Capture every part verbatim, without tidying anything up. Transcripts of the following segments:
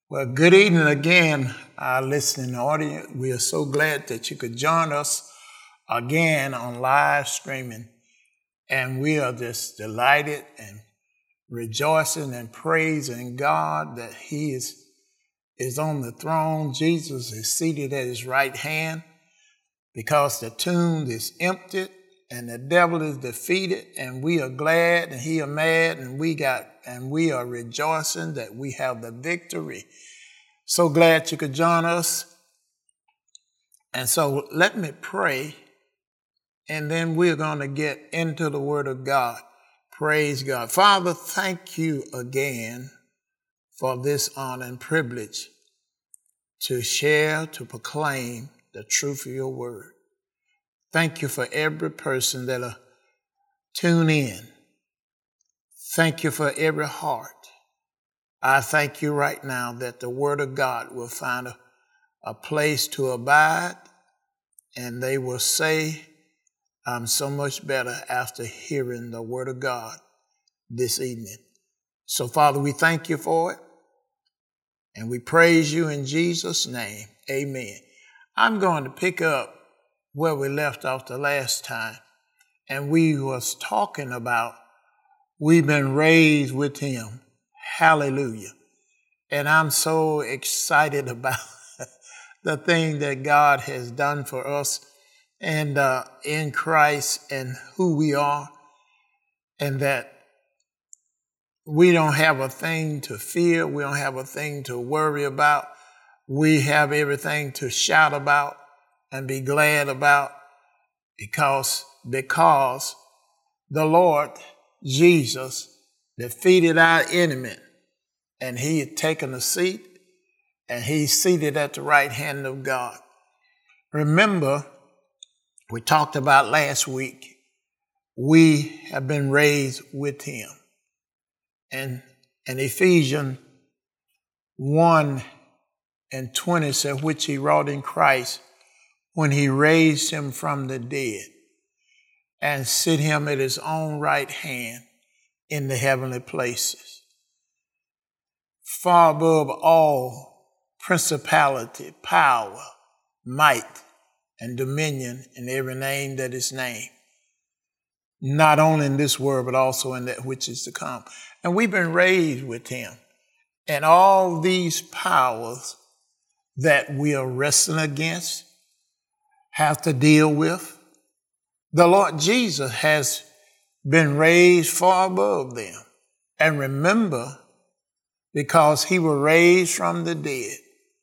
Well, good evening again, our listening audience. We are so glad that you could join us again on live streaming. And we are just delighted and rejoicing and praising God that He is, is on the throne. Jesus is seated at His right hand because the tomb is empty and the devil is defeated, and we are glad and He are mad, and we got and we are rejoicing that we have the victory. So glad you could join us. And so let me pray, and then we're going to get into the Word of God. Praise God. Father, thank you again for this honor and privilege to share, to proclaim the truth of your word. Thank you for every person that'll tune in. Thank you for every heart. I thank you right now that the word of God will find a, a place to abide, and they will say, I'm so much better after hearing the word of God this evening. So, Father, we thank you for it, and we praise you in Jesus' name. Amen. I'm going to pick up where we left off the last time, and we was talking about we've been raised with him. Hallelujah. And I'm so excited about the thing that God has done for us and uh, in Christ and who we are, and that we don't have a thing to fear. We don't have a thing to worry about. We have everything to shout about and be glad about because, because the Lord Jesus defeated our enemy, and he had taken a seat, and he's seated at the right hand of God. Remember, we talked about last week, we have been raised with him. And in Ephesians one and twenty said, which he wrought in Christ when he raised him from the dead and set him at his own right hand in the heavenly places, far above all principality, power, might, and dominion in every name that is named, not only in this world, but also in that which is to come. And we've been raised with him. And all these powers that we are wrestling against, have to deal with, the Lord Jesus has been raised far above them. And remember, because he was raised from the dead,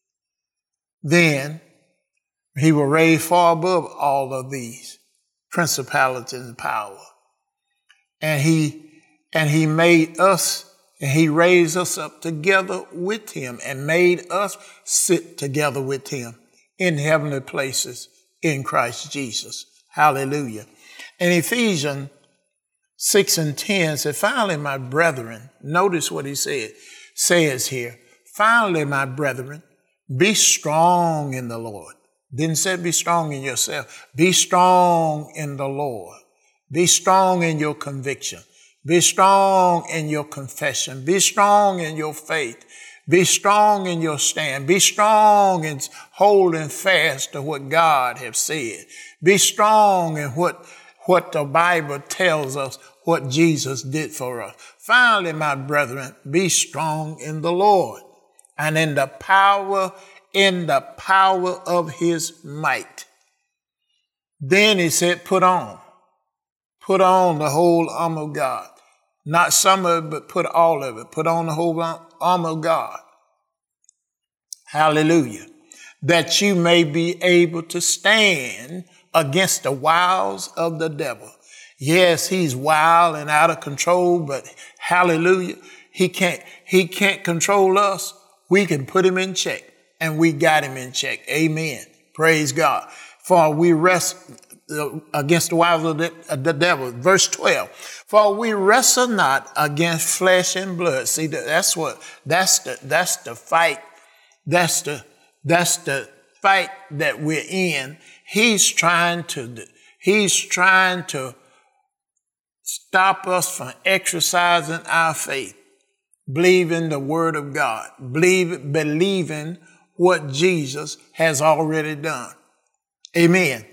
then he was raised far above all of these principalities and power. And he, and he made us, and he raised us up together with him and made us sit together with him in heavenly places in Christ Jesus. Hallelujah. In Ephesians six and ten said, finally, my brethren, notice what he said, says here, finally, my brethren, be strong in the Lord. Didn't say be strong in yourself. Be strong in the Lord. Be strong in your conviction. Be strong in your confession. Be strong in your faith. Be strong in your stand. Be strong in holding fast to what God has said. Be strong in what, what the Bible tells us, what Jesus did for us. Finally, my brethren, be strong in the Lord and in the power, in the power of his might. Then he said, put on, put on the whole armor of God. Not some of it, but put all of it. Put on the whole armor of God. Hallelujah. That you may be able to stand against the wiles of the devil. Yes, he's wild and out of control, but hallelujah, he can't, he can't control us. We can put him in check, and we got him in check. Amen. Praise God. For we rest against the wiles of the, of the devil. Verse twelve. For we wrestle not against flesh and blood. See, that's what, that's the, that's the fight. That's the, that's the fight that we're in. He's trying to, he's trying to stop us from exercising our faith. believing the word of God, believe, believing what Jesus has already done. Amen.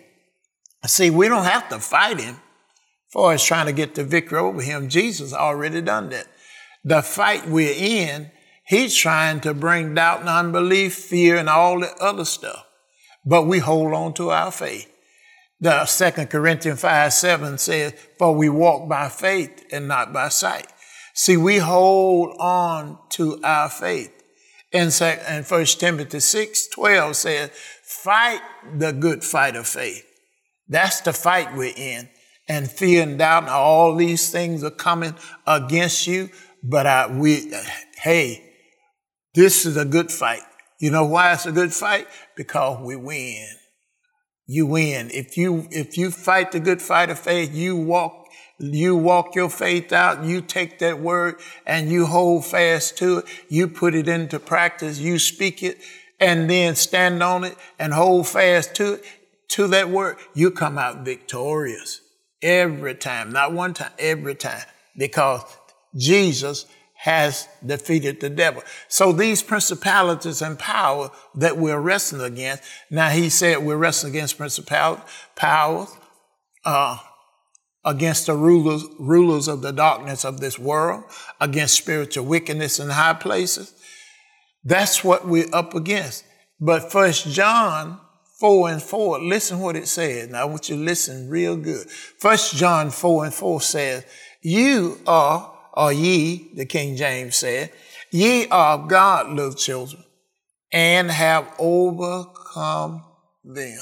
See, we don't have to fight him for us trying to get the victory over him. Jesus already done that. The fight we're in, he's trying to bring doubt and unbelief, fear, and all the other stuff. But we hold on to our faith. The Second Corinthians five seven says, for we walk by faith and not by sight. See, we hold on to our faith. And First Timothy six twelve says, fight the good fight of faith. That's the fight we're in. And fear and doubt and all these things are coming against you. But I, we, hey, this is a good fight. You know why it's a good fight? Because we win. You win. If you, if you fight the good fight of faith, you walk, you walk your faith out, you take that word and you hold fast to it. You put it into practice. You speak it and then stand on it and hold fast to it, to that word. You come out victorious every time, not one time, every time, because Jesus has defeated the devil. So these principalities and power that we're wrestling against, now he said we're wrestling against principalities, powers, uh, against the rulers, rulers of the darkness of this world, against spiritual wickedness in high places. That's what we're up against. But First John four and four, listen what it says. Now I want you to listen real good. First John four and four says, you are, or ye, the King James said, ye are of God, little children, and have overcome them.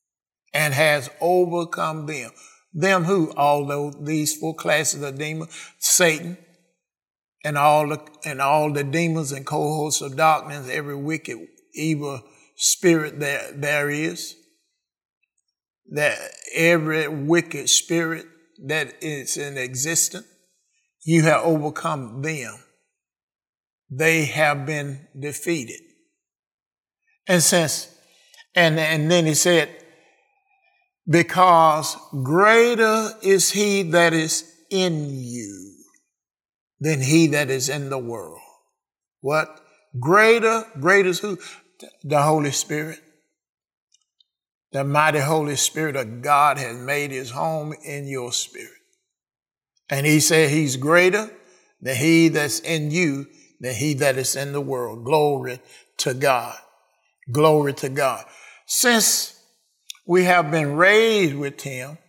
And has overcome them. Them who? All these four classes of demons, Satan, and all the and all the demons and cohorts of darkness, every wicked, evil spirit there there is. That every wicked spirit that is in existence, you have overcome them. They have been defeated. And since, and, and then he said, because greater is he that is in you than he that is in the world. What? Greater, greater is who? The Holy Spirit. The mighty Holy Spirit of God has made his home in your spirit. And he said he's greater than he that's in you, than he that is in the world. Glory to God. Glory to God. Since we have been raised with him,